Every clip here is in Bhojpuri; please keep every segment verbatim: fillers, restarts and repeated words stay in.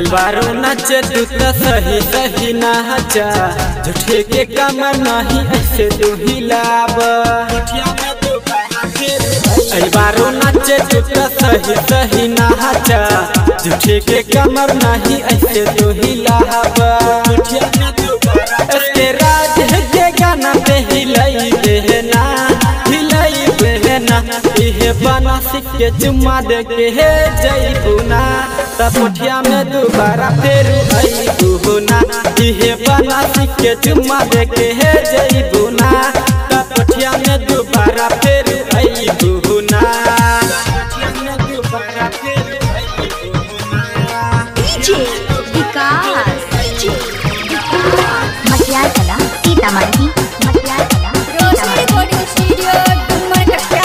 बारो नचे तू तो सही सही नाचा, झूठे के काम नहीं ऐसे तू हिलाब। बारो नचे तू तो सही सही नाचा, झूठे के कमर नहीं ऐसे तू हिलाब। इसके राज के गाना पे हिलाई देना, हिलाई देना। इहे बना सिक्के चुम्मा दे के हे जईबुना, तब कोठिया में दोबारा फिर अईबुना। इहे बना सिक्के चुम्मा दे के हे जईबुना, तब कोठिया में दोबारा फिर अईबुना। डीजे विकास मटियार कला सीतामढ़ी, मटियार कला रोशनी रिकॉर्डिंग स्टूडियो डुमरकट्टा।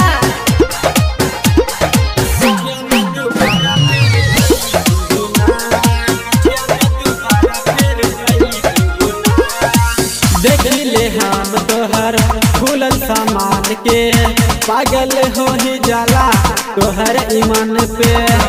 देख ले हम तोहर खुलल सामान के, पागल हो ही जाला तोहर ईमान पे।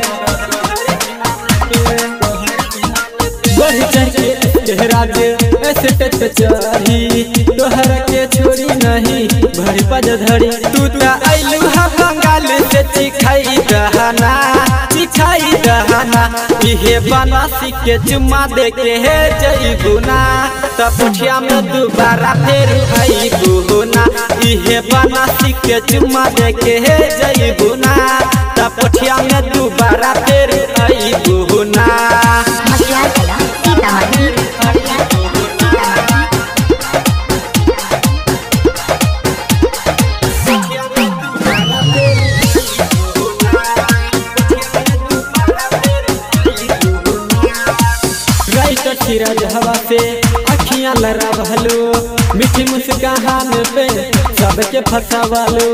बढ़ चढ़ के राज ऐसे टच चढ़ी, तोहर के छोड़ी नहीं भरी पज धरी। तू तो आइलू हा बंगाल से चिखाई दहना, चिखाई दहना। इहे बना सिक्के चुम्मा दे के हे जईबुना, तब कोठिया में दोबारा फिर अईबुना। इहे बना सिक्के चुम्मा दे के हे जईबुना, तब कोठिया में दोबारा फिर अईबुना। मटियार कला सीतामढ़ी, मटियार कला सीतामढ़ी। हवा से अखियां लड़ा भलो, मीठी मुस्कान पे सबके फंसावलो।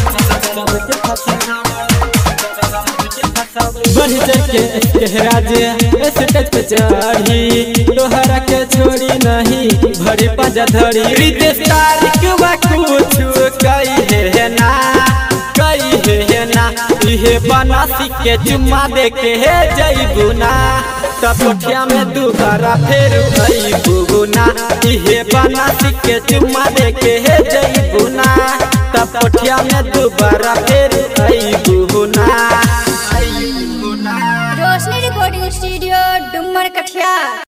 बढ़ के राज स्टेज पे चढ़ी, तोहरा के छोड़ी नहीं भरी पजा धरी। रितेश तारिक वा कुछ कही है ना, कही है ना। इहे बना सिक्के चुम्मा दे के हे जईबुना, तब कोठिया में दोबारा फिर अईबुना। इहे बना सिक्के चुम्मा दे के हे जईबुना, तब कोठिया में दोबारा